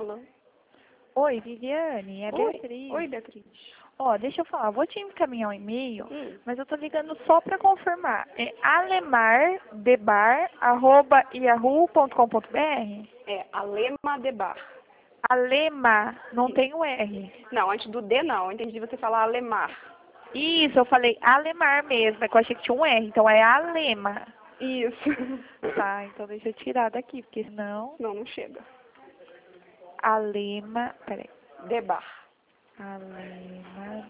Alô? Oi, Viviane, é Oi. Beatriz. Oi, Beatriz. Ó, deixa eu falar, vou te encaminhar um e-mail, Hum. mas eu tô ligando só para confirmar. É alemardebar@yahoo.com.br? É Alema Debar. Alema, não Sim. tem o R. Não, antes do D não. Eu entendi você falar Alemar. Isso, eu falei Alemar mesmo, é que eu achei que tinha um R, então é Alema. Isso. Tá, então deixa eu tirar daqui, porque senão... Não, não chega. Alema, peraí. Debar. Alema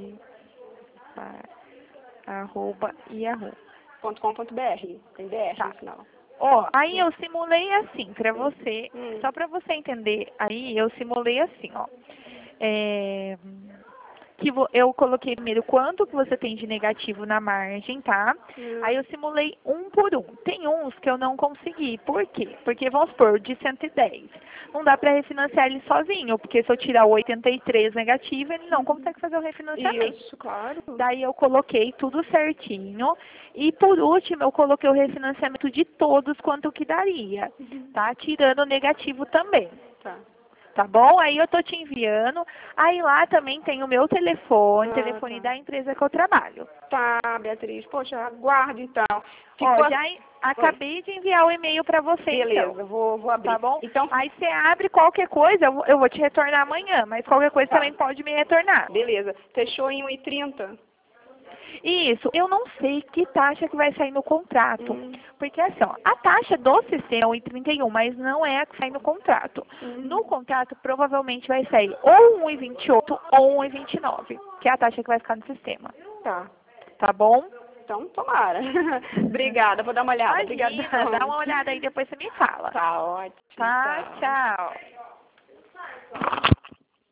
arroba Yahoo. .com.br. Tem BR Tá. no final. Ó, aí eu simulei assim, pra você, Hum. só pra você entender, aí eu simulei assim, ó. É, eu coloquei primeiro quanto que você tem de negativo na margem, tá? Aí eu simulei um por um. Tem uns que eu não consegui. Por quê? Porque, vamos supor, de 110. Não dá para refinanciar ele sozinho, porque se eu tirar o 83 negativo, ele não consegue fazer o refinanciamento. Isso, claro. Daí eu coloquei tudo certinho. E por último, eu coloquei o refinanciamento de todos, quanto que daria, tá? Tirando o negativo também. Tá. Tá bom? Aí eu tô te enviando. Aí lá também tem o meu telefone, telefone Tá. da empresa que eu trabalho. Tá, Beatriz. Poxa, aguardo então. Ó, Ficou... já Oi. acabei de enviar o e-mail pra você, Beleza, então. vou abrir. Tá bom? Então, Aí você abre qualquer coisa, eu vou te retornar amanhã, mas qualquer coisa tá. também pode me retornar. Beleza. Fechou em 1,30? Isso, eu não sei que taxa que vai sair no contrato. Hum. Porque assim, ó, a taxa do sistema é 1,31, mas não é a que sai no contrato. No contrato, provavelmente vai sair ou 1,28 ou 1,29, que é a taxa que vai ficar no sistema. Tá. Tá bom? Então, tomara. Obrigada, vou dar uma olhada. Imagina, Obrigadão. dá uma olhada aí, depois você me fala. Tá ótimo. Tá? Tchau. Tchau.